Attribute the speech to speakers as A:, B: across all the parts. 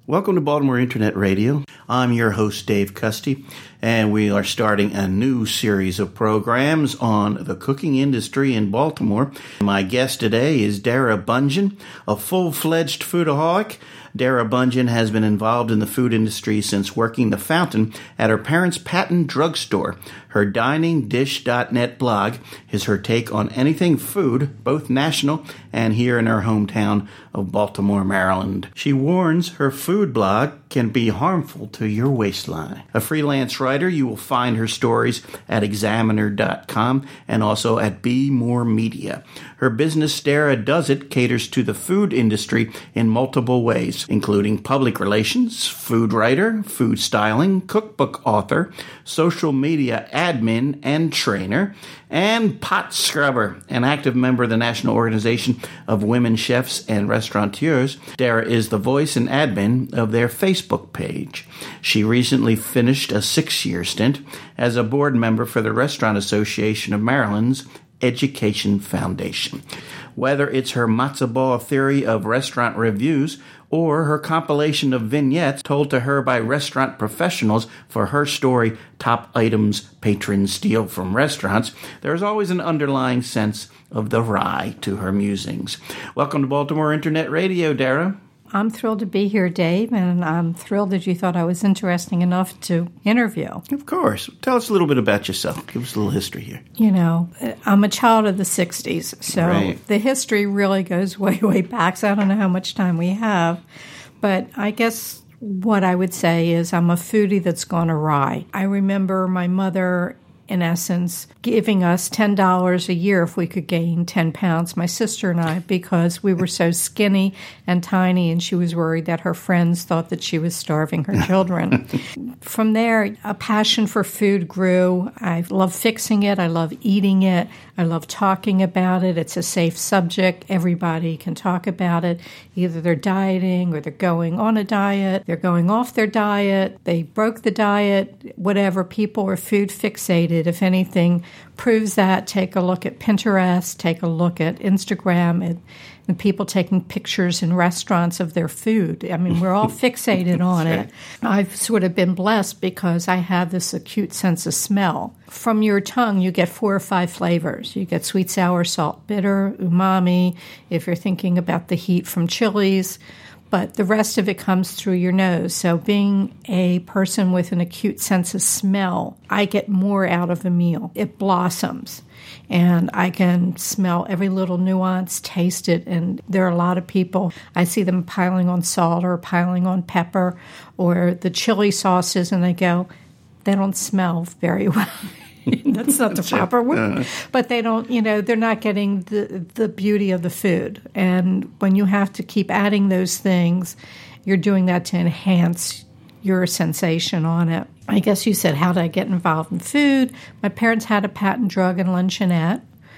A: Welcome to Baltimore Internet Radio. I'm your host, Dave Custy, and we are starting a new series of programs on the cooking industry in Baltimore. My guest today is Dara Bungeon, a full-fledged foodaholic. Dara Bungeon has been involved in the food industry since working the fountain at her parents' Patton drugstore. Her DiningDish.net blog is her take on anything food, both national and here in her hometown of Baltimore, Maryland. She warns her food blog can be harmful to your waistline. A freelance writer, you will find her stories at Examiner.com and also at Be More Media. Her business, Dara Does It, caters to the food industry in multiple ways, including public relations, food writer, food styling, cookbook author, social media admin and trainer, and pot scrubber, an active member of the National Organization of Women Chefs and Restaurateurs. Dara is the voice and admin of their Facebook page. She recently finished a 6-year stint as a board member for the Restaurant Association of Maryland's Education Foundation. Whether it's her matzo ball theory of restaurant reviews or her compilation of vignettes told to her by restaurant professionals for her story, Top Items Patrons Steal from Restaurants, there's always an underlying sense of the wry to her musings. Welcome to Baltimore Internet Radio, Dara.
B: I'm thrilled to be here, Dave, and I'm thrilled that you thought I was interesting enough to interview.
A: Of course. Tell us a little bit about yourself. Give us a little history here.
B: You know, I'm a child of the 60s, so The history really goes way, way back. So I don't know how much time we have, but I guess what I would say is I'm a foodie that's gone awry. I remember my mother, in essence, giving us $10 a year if we could gain 10 pounds, my sister and I, because we were so skinny and tiny, and she was worried that her friends thought that she was starving her children. From there, a passion for food grew. I love fixing it. I love eating it. I love talking about it. It's a safe subject. Everybody can talk about it. Either they're dieting or they're going on a diet. They're going off their diet. They broke the diet. Whatever. People are food fixated. If anything proves that, take a look at Pinterest, take a look at Instagram, and people taking pictures in restaurants of their food. I mean, we're all fixated on it. I've sort of been blessed because I have this acute sense of smell. From your tongue, you get 4 or 5 flavors. You get sweet, sour, salt, bitter, umami, if you're thinking about the heat from chilies. But the rest of it comes through your nose. So being a person with an acute sense of smell, I get more out of a meal. It blossoms. And I can smell every little nuance, taste it. And there are a lot of people, I see them piling on salt or piling on pepper or the chili sauces, and they go, they don't smell very well. That's not the proper word. But they don't, they're not getting the beauty of the food. And when you have to keep adding those things, you're doing that to enhance your sensation on it. I guess you said, how did I get involved in food? My parents had a Patton drug and luncheonette.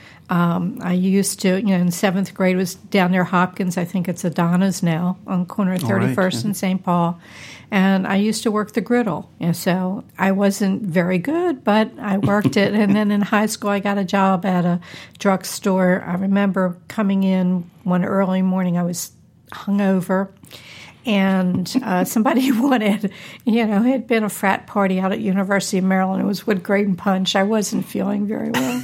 B: I used to, in 7th grade, was down near Hopkins. I think it's Adana's now on corner of 31st and St. Paul. And I used to work the griddle. And so I wasn't very good, but I worked it. And then in high school, I got a job at a drugstore. I remember coming in one early morning. I was hungover. And somebody wanted, it had been a frat party out at University of Maryland. It was wood grain punch. I wasn't feeling very well.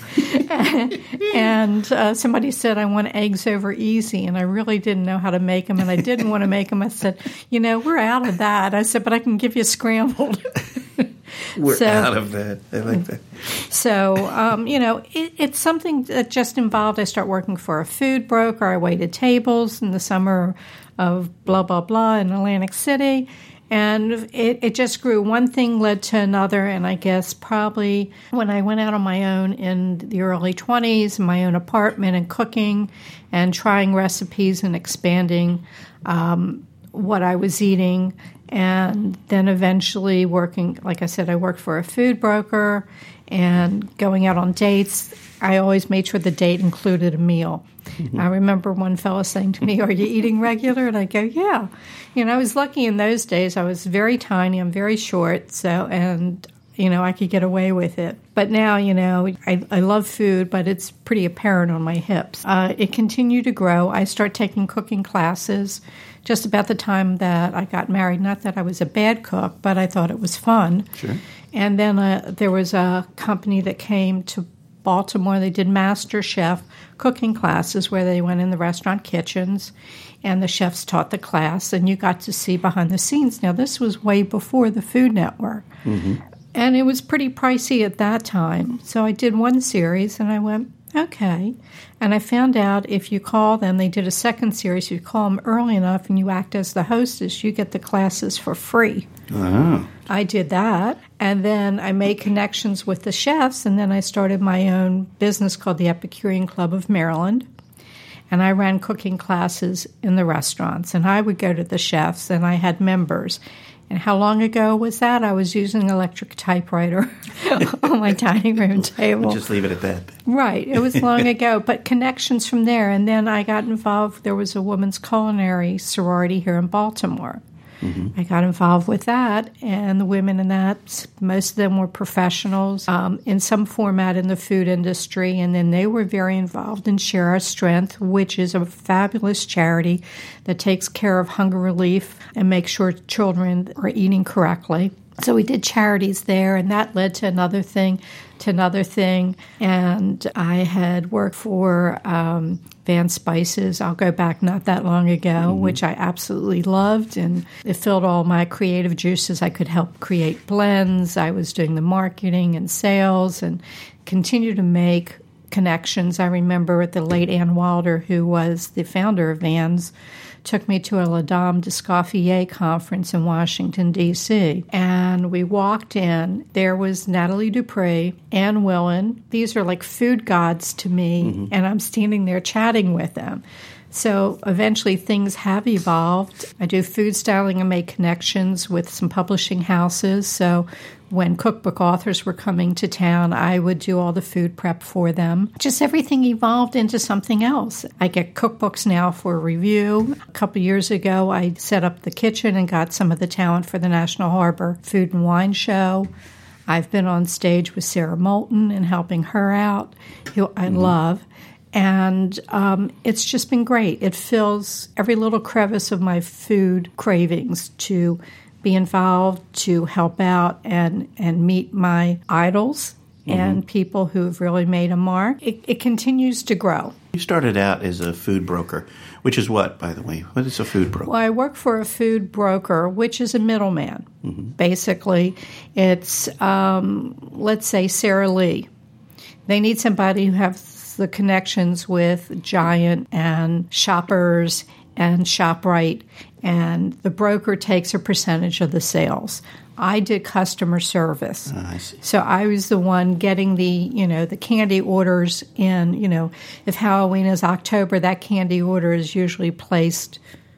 B: and somebody said, I want eggs over easy. And I really didn't know how to make them. And I didn't want to make them. I said, we're out of that. I said, but I can give you scrambled.
A: We're out of that. I like that.
B: So, it's something that just involved, I start working for a food broker. I waited tables in the summer of blah, blah, blah in Atlantic City. And it just grew. One thing led to another. And I guess probably when I went out on my own in the early 20s, in my own apartment and cooking and trying recipes and expanding what I was eating, and then eventually working, like I said, I worked for a food broker and going out on dates. I always made sure the date included a meal. Mm-hmm. I remember one fellow saying to me, are you eating regular? And I go, yeah. I was lucky in those days. I was very tiny. I'm very short. And I could get away with it. But now, I love food, but it's pretty apparent on my hips. It continued to grow. I start taking cooking classes just about the time that I got married. Not that I was a bad cook, but I thought it was fun.
A: Sure.
B: And then there was a company that came to Baltimore. They did Master Chef cooking classes where they went in the restaurant kitchens and the chefs taught the class, and you got to see behind the scenes. Now, this was way before the Food Network. Mm-hmm. And it was pretty pricey at that time. So I did one series, and I went, okay. And I found out if you call them, they did a second series, you call them early enough and you act as the hostess, you get the classes for free.
A: Oh.
B: I did that. And then I made connections with the chefs, and then I started my own business called the Epicurean Club of Maryland. And I ran cooking classes in the restaurants. And I would go to the chefs, and I had members. And how long ago was that? I was using an electric typewriter on my dining room table.
A: We'll just leave it at that.
B: Right. It was long ago, but connections from there. And then I got involved. There was a women's culinary sorority here in Baltimore. Mm-hmm. I got involved with that, and the women in that, most of them were professionals in some format in the food industry, and then they were very involved in Share Our Strength, which is a fabulous charity that takes care of hunger relief and makes sure children are eating correctly. So we did charities there, and that led to another thing, and I had worked for Van Spices. I'll go back not that long ago, which I absolutely loved, and it filled all my creative juices. I could help create blends. I was doing the marketing and sales and continue to make connections. I remember the late Ann Wilder, who was the founder of Vans, took me to a La Dame d'Escoffier conference in Washington, D.C. And we walked in. There was Natalie Dupree, Ann Willen. These are like food gods to me, and I'm standing there chatting with them. So eventually things have evolved. I do food styling and make connections with some publishing houses. So when cookbook authors were coming to town, I would do all the food prep for them. Just everything evolved into something else. I get cookbooks now for review. A couple years ago, I set up the kitchen and got some of the talent for the National Harbor Food and Wine Show. I've been on stage with Sarah Moulton and helping her out, who I love. And it's just been great. It fills every little crevice of my food cravings to be involved, to help out and meet my idols and people who have really made a mark. It continues to grow.
A: You started out as a food broker, which is what, by the way? What is a food broker?
B: Well, I work for a food broker, which is a middleman. Basically, it's, let's say, Sara Lee. They need somebody who has the connections with Giant and Shoppers and ShopRite, and the broker takes a percentage of the sales. I did customer service.
A: I see.
B: So I was the one getting the candy orders in, if Halloween is October, that candy order is usually placed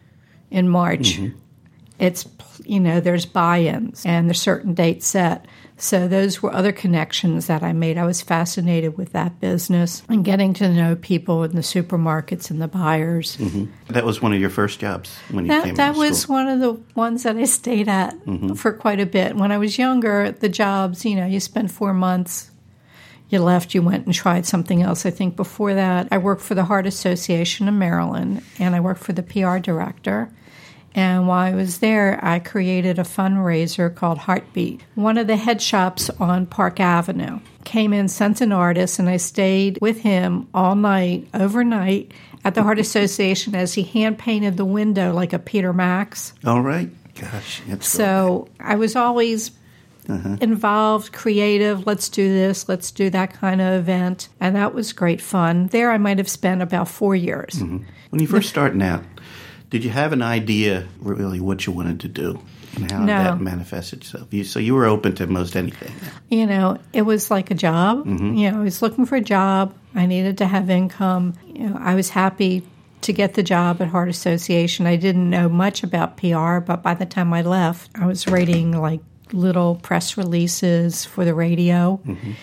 B: in March. It's, there's buy-ins and there's certain dates set. So those were other connections that I made. I was fascinated with that business and getting to know people in the supermarkets and the buyers.
A: That was one of your first jobs when you came out of school?
B: That was one of the ones that I stayed at for quite a bit. When I was younger, the jobs, you spent 4 months, you left, you went and tried something else. I think before that, I worked for the Heart Association of Maryland, and I worked for the PR director. And while I was there, I created a fundraiser called Heartbeat. One of the head shops on Park Avenue came in, sent an artist, and I stayed with him all night, overnight, at the Heart Association as he hand-painted the window like a Peter Max.
A: All right. Gosh.
B: So I was always involved, creative, let's do this, let's do that kind of event. And that was great fun. There I might have spent about 4 years.
A: When you first starting out, did you have an idea, really, what you wanted to do and how that manifested itself? So you were open to most anything.
B: It was like a job. I was looking for a job. I needed to have income. I was happy to get the job at Heart Association. I didn't know much about PR, but by the time I left, I was writing like little press releases for the radio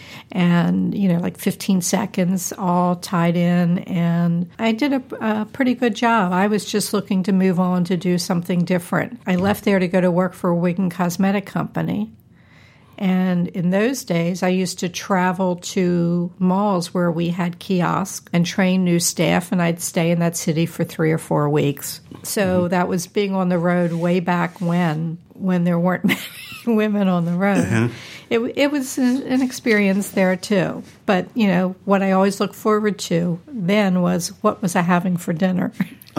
B: and, like 15 seconds all tied in. And I did a pretty good job. I was just looking to move on to do something different. I left there to go to work for a wig and cosmetic company. And in those days, I used to travel to malls where we had kiosks and train new staff, and I'd stay in that city for 3 or 4 weeks. So that was being on the road way back when there weren't many women on the road. It was an experience there too. But, what I always looked forward to then was what was I having for dinner?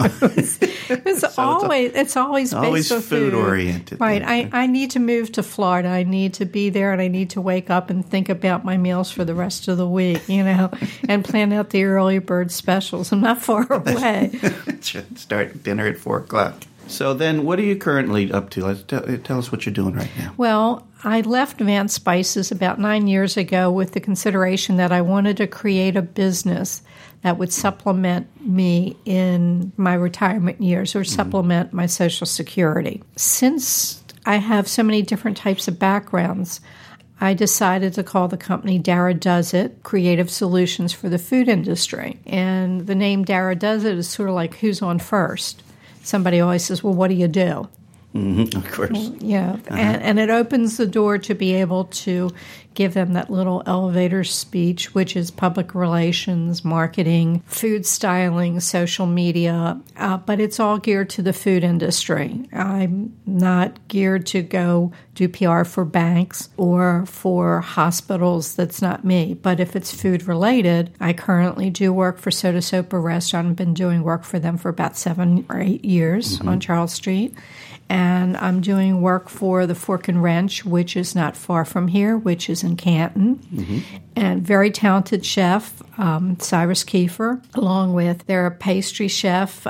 B: It's always based on
A: food oriented.
B: Right. I need to move to Florida. I need to be there, and I need to wake up and think about my meals for the rest of the week, and plan out the early bird specials. I'm not far away.
A: Start dinner at 4:00. So then what are you currently up to? Tell us what you're doing right now.
B: Well, I left Vance Spices about 9 years ago with the consideration that I wanted to create a business that would supplement me in my retirement years or supplement my Social Security. Since I have so many different types of backgrounds, I decided to call the company Dara Does It, Creative Solutions for the Food Industry. And the name Dara Does It is sort of like who's on first. Somebody always says, well, what do you do?
A: Of course.
B: Yeah, and it opens the door to be able to give them that little elevator speech, which is public relations, marketing, food styling, social media, but it's all geared to the food industry. I'm not geared to go do PR for banks or for hospitals. That's not me. But if it's food related, I currently do work for Soda Sopa Restaurant. I've been doing work for them for about 7 or 8 years on Charles Street. And I'm doing work for the Fork and Wrench, which is not far from here, which is in Canton. And very talented chef, Cyrus Kiefer, along with their pastry chef,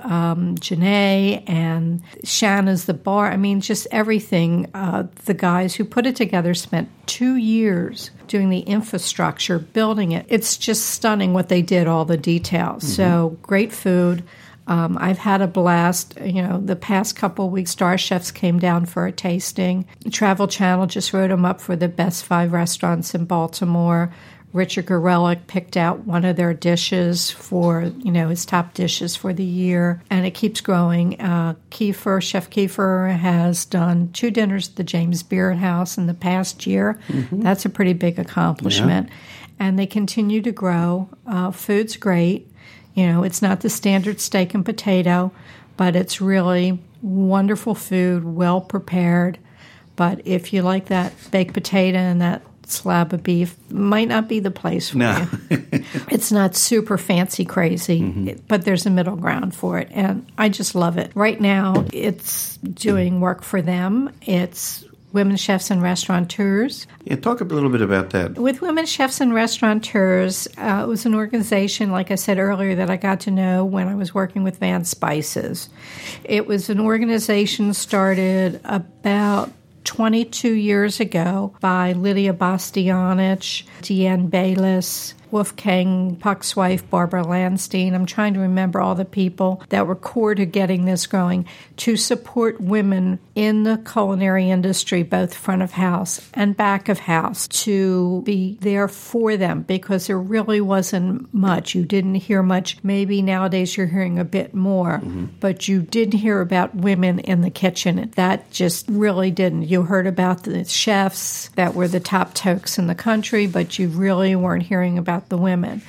B: Janae, and Shanna's the bar. I mean, just everything. The guys who put it together spent 2 years doing the infrastructure, building it. It's just stunning what they did, all the details. So great food. I've had a blast. The past couple of weeks, Star Chefs came down for a tasting. Travel Channel just wrote them up for the best 5 restaurants in Baltimore. Richard Gorelick picked out one of their dishes for, his top dishes for the year, and it keeps growing. Chef Kiefer has done 2 dinners at the James Beard House in the past year. That's a pretty big accomplishment. Yeah. And they continue to grow. Food's great. It's not the standard steak and potato, but it's really wonderful food, well prepared. But if you like that baked potato and that slab of beef, it might not be the place for you. It's not super fancy crazy, but there's a middle ground for it, and I just love it. Right now, it's doing work for them. It's Women Chefs and Restaurateurs.
A: Yeah, talk a little bit about that.
B: With Women Chefs and Restaurateurs, it was an organization, like I said earlier, that I got to know when I was working with Vance Spices. It was an organization started about 22 years ago by Lydia Bastianich, Deanne Bayless, Wolfgang Puck's wife, Barbara Landstein. I'm trying to remember all the people that were core to getting this going, to support women in the culinary industry, both front of house and back of house, to be there for them, because there really wasn't much. You didn't hear much. Maybe nowadays you're hearing a bit more, but you didn't hear about women in the kitchen. That just really didn't. You heard about the chefs that were the top tokes in the country, but you really weren't hearing about the women.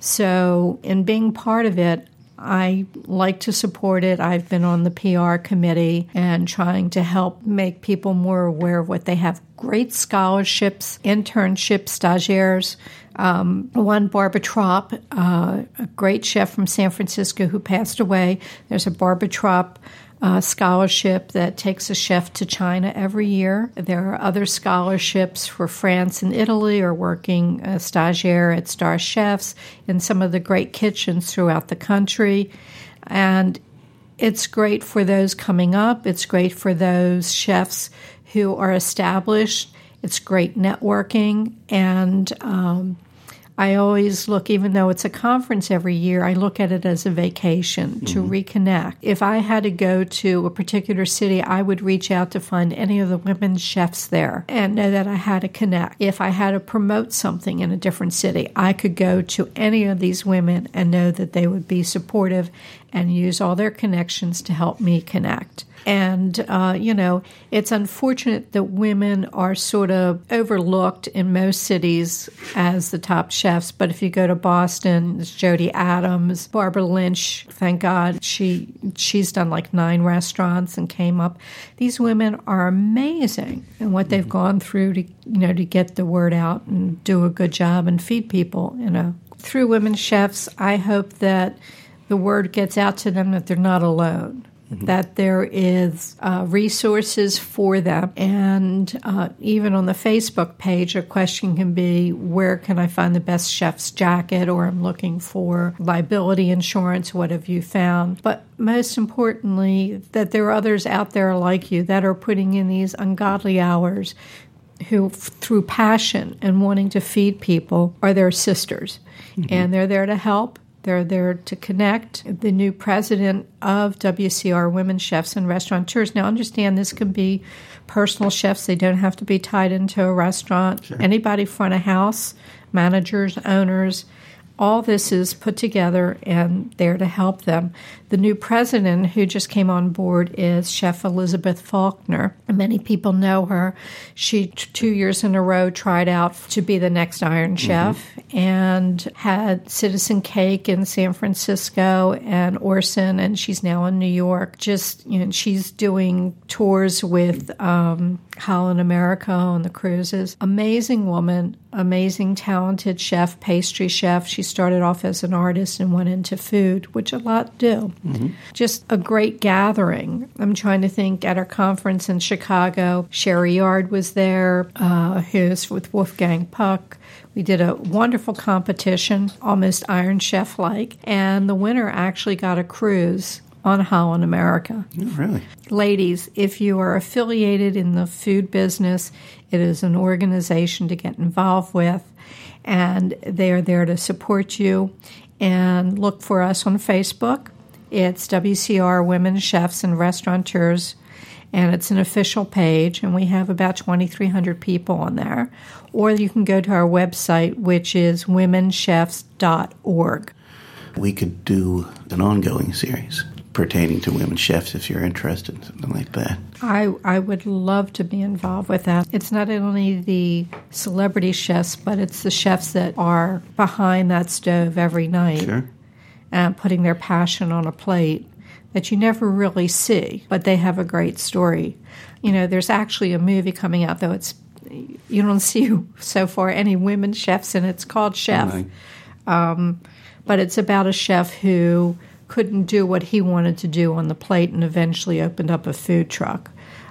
B: So in being part of it, I like to support it. I've been on the PR committee and trying to help make people more aware of what they have. Great scholarships, internships, stagiaires. One, Barbara Tropp, a great chef from San Francisco who passed away. There's a Barbara Tropp scholarship that takes a chef to China every year. There are other scholarships for France and Italy, or working a stagiaire at Star Chefs in some of the great kitchens throughout the country. And it's great for those coming up. It's great for those chefs who are established. It's great networking. And I always look, even though it's a conference every year, I look at it as a vacation to reconnect. If I had to go to a particular city, I would reach out to find any of the women's chefs there and know that I had to connect. If I had to promote something in a different city, I could go to any of these women and know that they would be supportive and use all their connections to help me connect. And, it's unfortunate that women are sort of overlooked in most cities as the top chefs. But if you go to Boston, it's Jody Adams, Barbara Lynch, thank God, she's done like 9 restaurants and came up. These women are amazing in what they've gone through to get the word out and do a good job and feed people, Through Women Chefs, I hope that the word gets out to them that they're not alone. That there is resources for them. And even on the Facebook page, a question can be, where can I find the best chef's jacket? Or I'm looking for liability insurance. What have you found? But most importantly, that there are others out there like you that are putting in these ungodly hours who, through passion and wanting to feed people, are their sisters. And they're there to help. They're there to connect. The new president of WCR, Women Chefs and Restaurateurs. Now, understand this can be personal chefs. They don't have to be tied into a restaurant. Sure. Anybody front of house, managers, owners, all this is put together and there to help them. The new president who just came on board is Chef Elizabeth Faulkner. Many people know her. She 2 years in a row tried out to be the next Iron Chef and had Citizen Cake in San Francisco and Orson, and she's now in New York. She's doing tours with Holland America on the cruises. Amazing woman, amazing, talented chef, pastry chef. She started off as an artist and went into food, which a lot do. Just a great gathering. I'm trying to think, at our conference in Chicago, Sherry Yard was there, who's with Wolfgang Puck. We did a wonderful competition, almost Iron Chef-like, and the winner actually got a cruise on Holland America.
A: Oh, really?
B: Ladies, if you are affiliated in the food business, it is an organization to get involved with, and they are there to support you. And look for us on Facebook. It's WCR Women Chefs and Restaurateurs, and it's an official page, and we have about 2,300 people on there. Or you can go to our website, which is womenchefs.org.
A: We could do an ongoing series pertaining to women chefs if you're interested in something like that.
B: I would love to be involved with that. It's not only the celebrity chefs, but it's the chefs that are behind that stove every night.
A: Sure.
B: And putting their passion on a plate that you never really see, but they have a great story. There's actually a movie coming out, though you don't see so far any women chefs, and it's called Chef. But it's about a chef who couldn't do what he wanted to do on the plate and eventually opened up a food truck.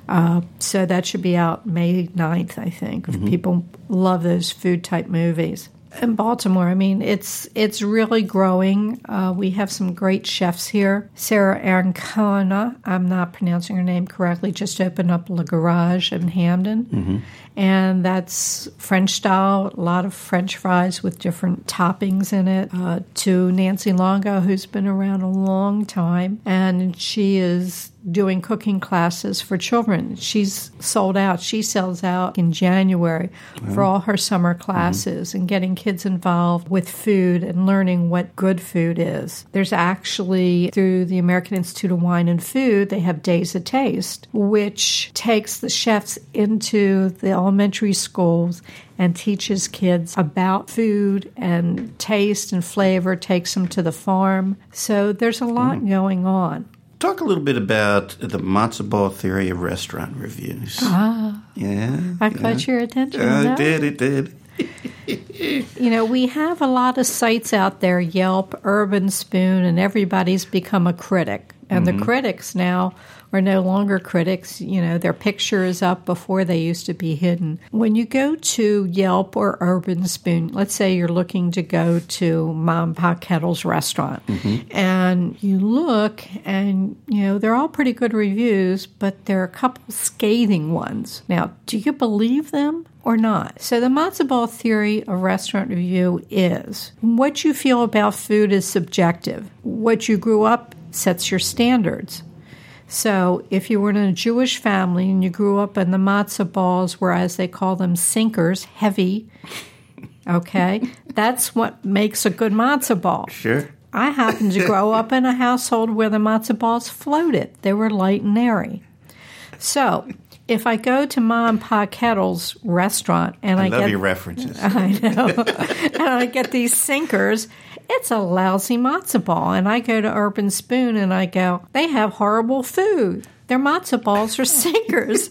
B: So that should be out May 9th, I think. People love those food-type movies. In Baltimore, it's really growing. We have some great chefs here. Sarah Ancona, I'm not pronouncing her name correctly, just opened up Le Garage in Hamden. And that's French style, a lot of French fries with different toppings in it. To Nancy Longo, who's been around a long time, and she is doing cooking classes for children. She's sold out. She sells out in January for all her summer classes and getting kids involved with food and learning what good food is. There's actually, through the American Institute of Wine and Food, they have Days of Taste, which takes the chefs into the elementary schools and teaches kids about food and taste and flavor, takes them to the farm. So there's a lot going on.
A: Talk a little bit about the matzo ball theory of restaurant reviews. Yeah.
B: I caught your attention.
A: It did.
B: We have a lot of sites out there, Yelp, Urban Spoon, and everybody's become a critic. And the critics now are no longer critics. Their picture is up before they used to be hidden. When you go to Yelp or Urban Spoon, let's say you're looking to go to Mom and Pop Kettle's restaurant, and you look and, they're all pretty good reviews, but there are a couple scathing ones. Now, do you believe them? or not. So the matzo ball theory of restaurant review is what you feel about food is subjective. What you grew up sets your standards. So if you were in a Jewish family and you grew up in the matzo balls, whereas they call them sinkers, heavy, okay, that's what makes a good matzo ball.
A: Sure.
B: I happened to grow up in a household where the matzo balls floated. They were light and airy. So if I go to Ma and Pa Kettle's restaurant and I
A: love
B: get
A: your references.
B: I know. And I get these sinkers, it's a lousy matzo ball. And I go to Urban Spoon and I go, they have horrible food. Their matzo balls are sinkers.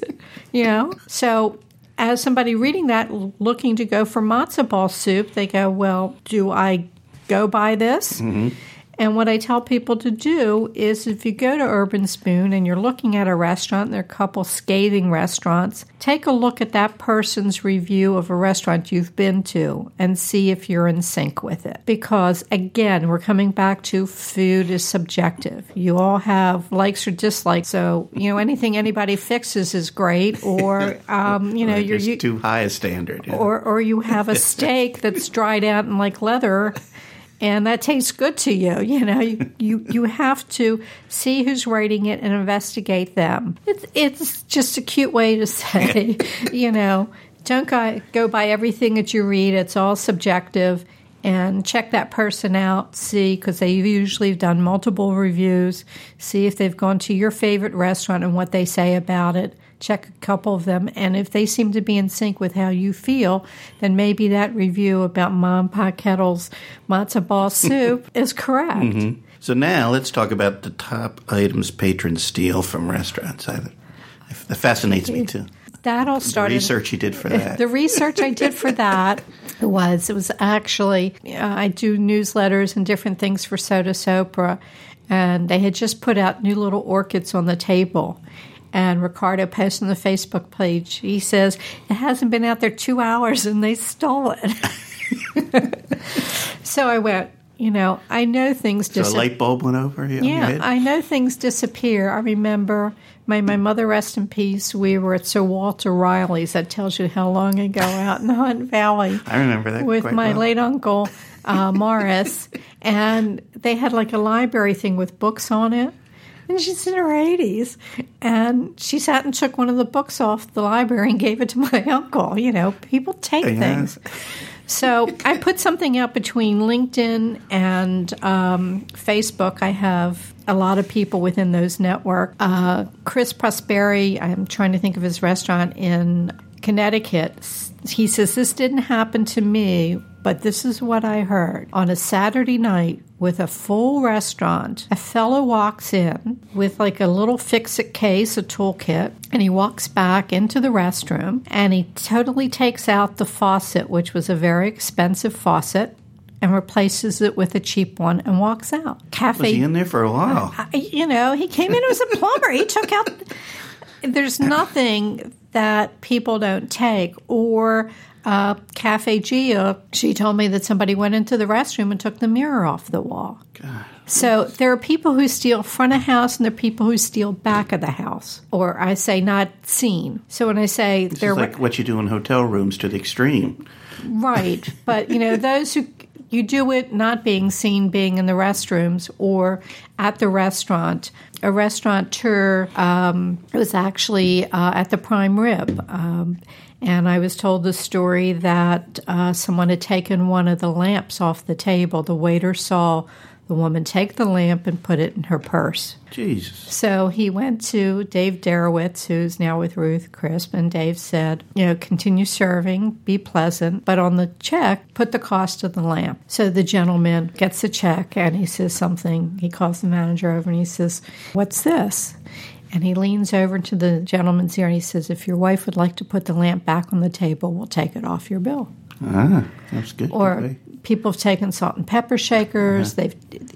B: So as somebody reading that, looking to go for matzo ball soup, they go, well, do I go buy this? Mm-hmm. And what I tell people to do is if you go to Urban Spoon and you're looking at a restaurant, and there are a couple scathing restaurants, take a look at that person's review of a restaurant you've been to and see if you're in sync with it. Because, again, we're coming back to food is subjective. You all have likes or dislikes. So, anything anybody fixes is great. Or,
A: you're too high a standard. Yeah.
B: Or you have a steak that's dried out and like leather, and that tastes good to you. You have to see who's writing it and investigate them. It's just a cute way to say, don't go by everything that you read. It's all subjective. And check that person out, see, because they usually have done multiple reviews, see if they've gone to your favorite restaurant and what they say about it. Check a couple of them, and if they seem to be in sync with how you feel, then maybe that review about Ma and Pa Kettle's matzo ball soup is correct. Mm-hmm.
A: So now let's talk about the top items patrons steal from restaurants. That fascinates me too.
B: That all started.
A: The research you did for that.
B: The research I did for that was actually, I do newsletters and different things for Soda Sopra, and they had just put out new little orchids on the table. And Ricardo posted on the Facebook page, he says, it hasn't been out there 2 hours and they stole it. So I went, I know things disappear.
A: So a light bulb went over here?
B: Yeah, I know things disappear. I remember my mother, rest in peace, we were at Sir Walter Riley's. That tells you how long ago out in Hunt Valley.
A: I remember that
B: with
A: quite
B: my
A: well.
B: late uncle, Morris. And they had like a library thing with books on it. And she's in her 80s. And she sat and took one of the books off the library and gave it to my uncle. People take things. So I put something out between LinkedIn and Facebook. I have a lot of people within those networks. Chris Prosperi, I'm trying to think of his restaurant in Connecticut. He says, this didn't happen to me, but this is what I heard. On a Saturday night with a full restaurant, a fellow walks in with like a little fix-it case, a toolkit, and he walks back into the restroom, and he totally takes out the faucet, which was a very expensive faucet, and replaces it with a cheap one and walks out.
A: Was he in there for a while?
B: He came in as a plumber. He took out... There's nothing that people don't take. Or Cafe Gia, she told me that somebody went into the restroom and took the mirror off the wall.
A: God.
B: So there are people who steal front of house and there are people who steal back of the house. Or I say not seen. So when I say...
A: This is like what you do in hotel rooms to the extreme.
B: Right. But, those who... You do it not being seen, being in the restrooms or at the restaurant. A restaurateur was actually at the Prime Rib. And I was told the story that someone had taken one of the lamps off the table. The waiter saw the woman take the lamp and put it in her purse.
A: Jesus.
B: So he went to Dave Darowitz, who's now with Ruth Crisp, and Dave said, continue serving, be pleasant, but on the check, put the cost of the lamp. So the gentleman gets the check, and he says something. He calls the manager over, and he says, what's this? And he leans over to the gentleman's ear, and he says, if your wife would like to put the lamp back on the table, we'll take it off your bill.
A: Ah, that's good.
B: Or people have taken salt and pepper shakers.
A: Did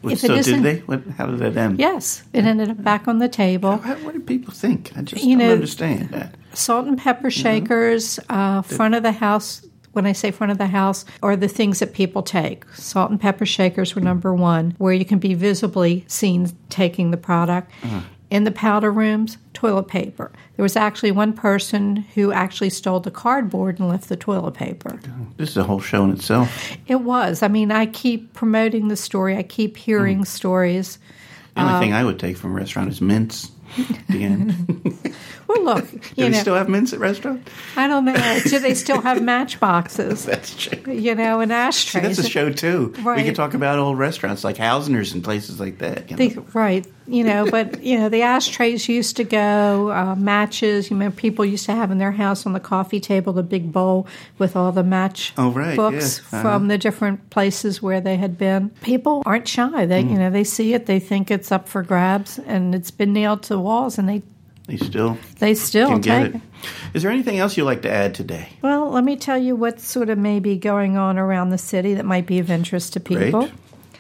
A: they? How did that end?
B: Yes, it ended up back on the table.
A: What do people think? I just don't understand that.
B: Salt and pepper shakers, front of the house. When I say front of the house, are the things that people take. Salt and pepper shakers were number one, where you can be visibly seen taking the product. in the powder rooms, toilet paper. There was actually one person who actually stole the cardboard and left the toilet paper.
A: This is a whole show in itself.
B: It was. I mean, I keep promoting the story. I keep hearing stories.
A: The only thing I would take from a restaurant is mints. The end.
B: Well, look.
A: Do they still have mints at restaurants?
B: I don't know. Do they still have matchboxes?
A: That's true.
B: And ashtrays.
A: See, that's a show, too.
B: Right.
A: We could talk about old restaurants like Hausner's and places like that.
B: Right. But, the ashtrays used to go, matches. People used to have in their house on the coffee table the big bowl with all the match books from the different places where they had been. People aren't shy. They, they see it. They think it's up for grabs, and it's been nailed to the walls, and they still
A: can get
B: take
A: it. Is there anything else you'd like to add today?
B: Well, let me tell you what's sort of maybe going on around the city that might be of interest to people.
A: Great.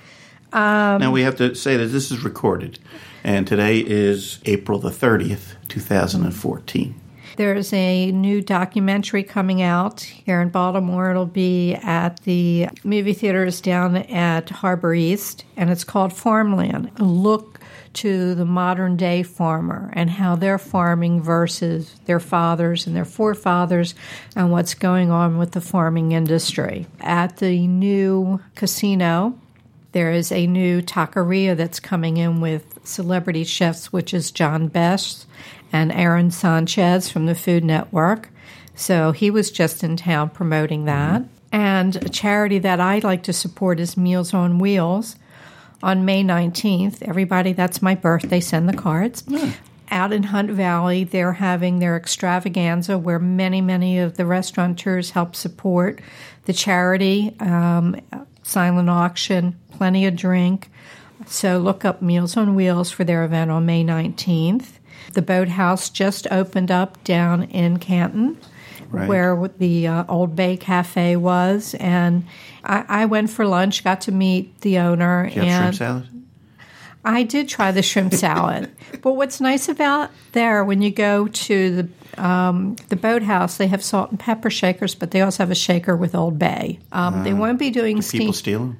A: Now, we have to say that this is recorded, and today is April the 30th, 2014.
B: There's a new documentary coming out here in Baltimore. It'll be at the movie theaters down at Harbor East, and it's called Farmland, a look to the modern-day farmer and how they're farming versus their fathers and their forefathers and what's going on with the farming industry. At the new casino, there is a new taqueria that's coming in with celebrity chefs, which is John Best and Aaron Sanchez from the Food Network. So he was just in town promoting that. And a charity that I like to support is Meals on Wheels. On May 19th, everybody, that's my birthday, send the cards. Out in Hunt Valley, they're having their extravaganza where many, many of the restaurateurs help support the charity, silent auction, plenty of drink. So look up Meals on Wheels for their event on May 19th. The Boathouse just opened up down in Canton, where the Old Bay Cafe was. And I went for lunch, got to meet the owner.
A: Did you have shrimp salad?
B: I did try the shrimp salad. But what's nice about there, when you go to the Boathouse, they have salt and pepper shakers, but they also have a shaker with Old Bay. They won't be doing
A: people steal them?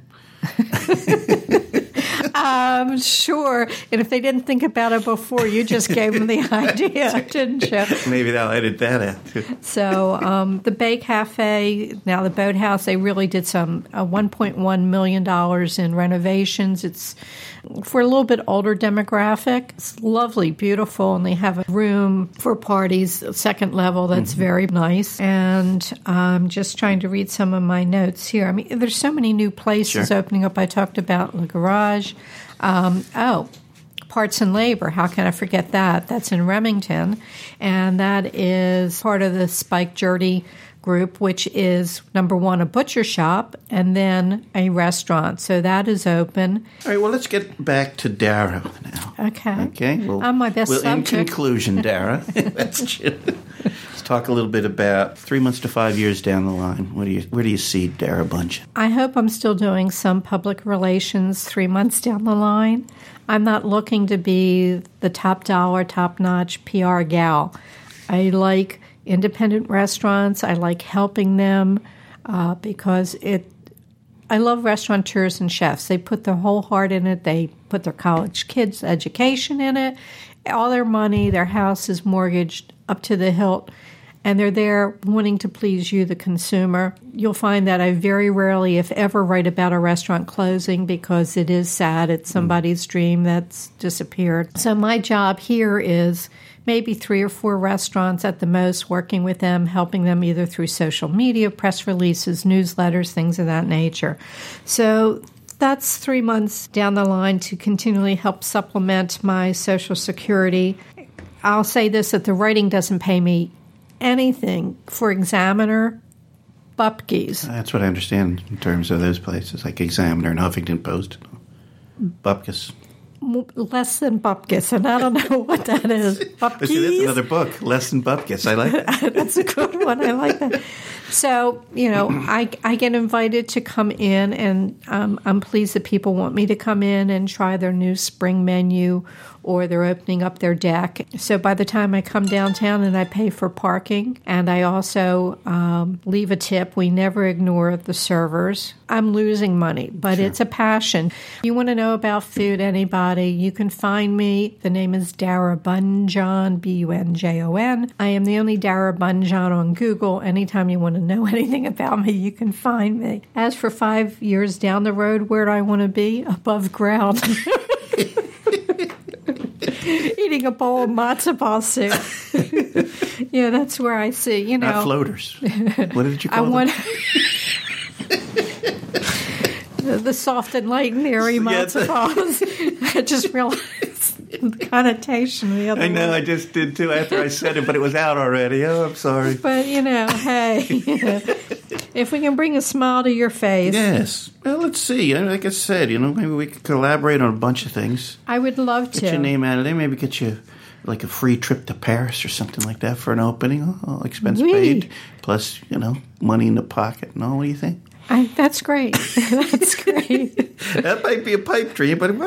B: Sure. And if they didn't think about it before, you just gave them the idea, didn't you?
A: Maybe they'll edit that out, too.
B: So the Bay Cafe, now the Boathouse, they really did some $1.1 million in renovations. It's for a little bit older demographic. It's lovely, beautiful, and they have a room for parties, second level, that's very nice. And I'm just trying to read some of my notes here. I mean, there's so many new places opening up. I talked about Le Garage. Parts and Labor, how can I forget that? That's in Remington, and that is part of the Spike Jurdy group, which is, number one, a butcher shop, and then a restaurant. So that is open.
A: All right, well, let's get back to Dara now.
B: Okay.
A: Well,
B: I'm my best subject.
A: In conclusion, Dara, let's talk a little bit about 3 months to 5 years down the line. Where do you see Dara Bunchen?
B: I hope I'm still doing some public relations 3 months down the line. I'm not looking to be the top dollar, top-notch PR gal. I like independent restaurants. I like helping them because I love restaurateurs and chefs. They put their whole heart in it. They put their college kids' education in it. All their money, their house is mortgaged up to the hilt, and they're there wanting to please you, the consumer. You'll find that I very rarely, if ever, write about a restaurant closing because it is sad. It's somebody's dream that's disappeared. So my job here is maybe 3 or 4 restaurants at the most, working with them, helping them either through social media, press releases, newsletters, things of that nature. So that's 3 months down the line to continually help supplement my Social Security. I'll say this, that the writing doesn't pay me anything. For Examiner, Bupkis.
A: That's what I understand in terms of those places, like Examiner and Huffington Post. Bupkis.
B: Less than Bupkis, and I don't know what that is. Bupkis?
A: See, that's another book, Less Than Bupkis. I like that.
B: That's a good one. I like that. So, I get invited to come in, and I'm pleased that people want me to come in and try their new spring menu, or they're opening up their deck. So by the time I come downtown and I pay for parking, and I also leave a tip, we never ignore the servers. I'm losing money, but It's a passion. You want to know about food, anybody? everybody. You can find me. The name is Dara Bunjon, Bunjon. I am the only Dara Bunjon on Google. Anytime you want to know anything about me, you can find me. As for 5 years down the road, where do I want to be? Above ground. Eating a bowl of matzo ball soup. Yeah, that's where I see,
A: Not floaters. What did you call them?
B: The soft and light and airy matzo balls. I just realized the connotation of the other
A: I know,
B: word.
A: I just did too after I said it, but it was out already. Oh, I'm sorry.
B: But, hey, if we can bring a smile to your face.
A: Yes. Well, let's see. Like I said, maybe we could collaborate on a bunch of things.
B: I would love to.
A: Get your name out of there. Maybe get you like a free trip to Paris or something like that for an opening. All expense paid. Plus, money in the pocket and all. What do you think?
B: That's great. That's great.
A: That might be a pipe dream, but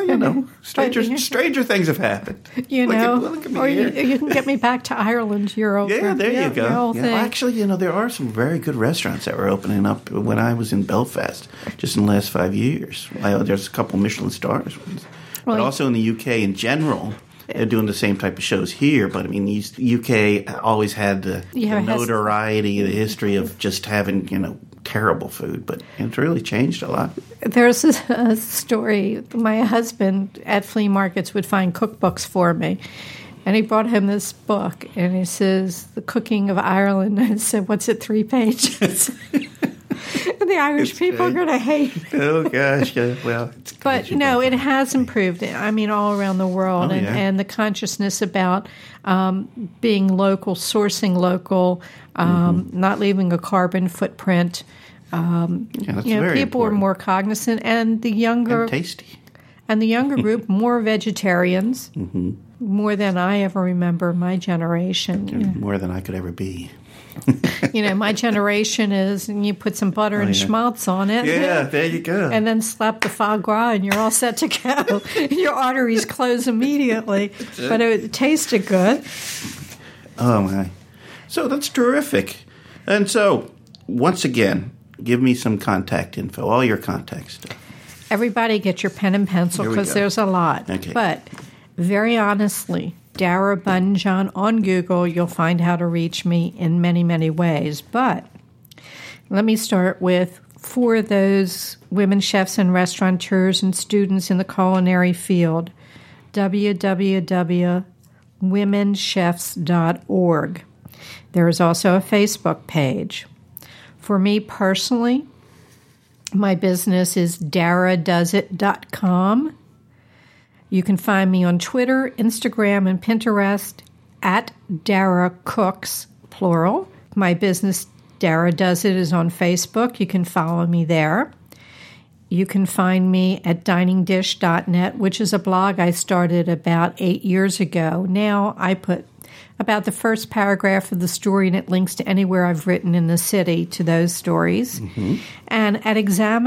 A: stranger things have happened. Look at me
B: or
A: here.
B: you can get me back to Ireland. Your old
A: there you go.
B: Your whole thing.
A: Actually, there are some very good restaurants that were opening up when I was in Belfast, just in the last 5 years. There's a couple Michelin stars ones, but also in the UK in general. They're doing the same type of shows here, but the UK always had the notoriety, the history of just having terrible food, but it's really changed a lot.
B: There's a story. My husband at flea markets would find cookbooks for me, and he brought him this book, and he says, The Cooking of Ireland. And I said, what's it, 3 pages? And the Irish people are going to hate it.
A: Oh, gosh. Yeah, well,
B: but, it has improved, all around the world, and the consciousness about being local, sourcing local, not leaving a carbon footprint.
A: That's very
B: people
A: important.
B: are more cognizant, and the younger
A: and tasty,
B: and the younger group more vegetarians, more than I ever remember. My generation,
A: more than I could ever be.
B: My generation is, and you put some butter and schmaltz on it.
A: Yeah, there you go.
B: And then slap the foie gras, and you're all set to go. Your arteries close immediately, but it tasted good.
A: Oh my! So that's terrific. And so, once again, give me some contact info, all your contact stuff.
B: Everybody get your pen and pencil, because there's a lot.
A: Okay.
B: But very honestly, Dara Bunjon on Google, you'll find how to reach me in many, many ways. But let me start with, for those women chefs and restaurateurs and students in the culinary field, www.womenchefs.org. There is also a Facebook page. For me personally, my business is daradoesit.com. You can find me on Twitter, Instagram, and Pinterest at Dara Cooks, plural. My business, Dara Does It, is on Facebook. You can follow me there. You can find me at diningdish.net, which is a blog I started about 8 years ago. Now I put about the first paragraph of the story, and it links to anywhere I've written in the city to those stories. And at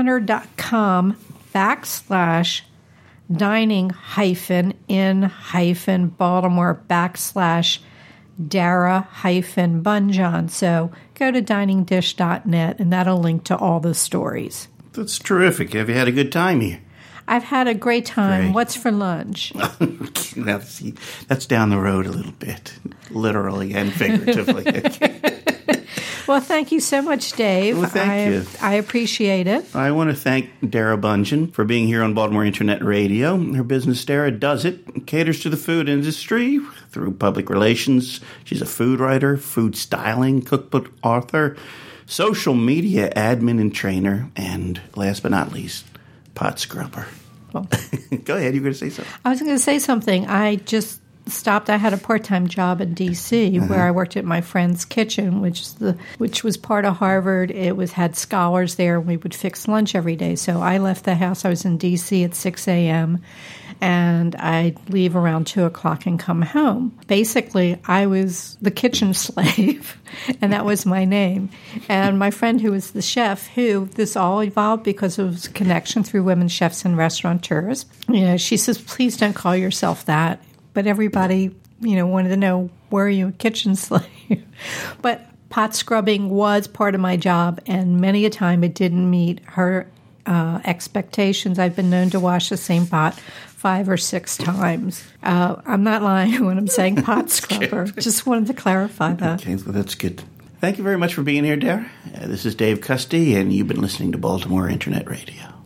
B: examiner.com/dining-in-Baltimore/Dara-Bunjon. So go to diningdish.net, and that'll link to all the stories.
A: That's terrific. Have you had a good time here?
B: I've had a great time.
A: Great.
B: What's for lunch?
A: That's down the road a little bit, literally and figuratively.
B: Well, thank you so much, Dave.
A: Well, thank you.
B: I appreciate it.
A: I want to thank Dara Bunjon for being here on Baltimore Internet Radio. Her business, Dara Does It, caters to the food industry through public relations. She's a food writer, food styling, cookbook author, social media admin and trainer, and last but not least, pot scrubber.
B: Well,
A: go ahead. You were going to say something.
B: I was going to say something. I just stopped. I had a part-time job in D.C. Where I worked at my friend's kitchen, which was part of Harvard. It had scholars there, and we would fix lunch every day. So I left the house. I was in D.C. at 6 a.m., and I'd leave around 2 o'clock and come home. Basically, I was the kitchen slave, and that was my name. And my friend who was the chef, this all evolved because of his connection through Women Chefs and Restaurateurs. She says, please don't call yourself that. But everybody, wanted to know, were you a kitchen slave? But pot scrubbing was part of my job, and many a time it didn't meet her expectations. I've been known to wash the same pot 5 or 6 times. I'm not lying when I'm saying pot scrubber. Just wanted to clarify that.
A: Okay, well, that's good. Thank you very much for being here, Dara. This is Dave Custy, and you've been listening to Baltimore Internet Radio.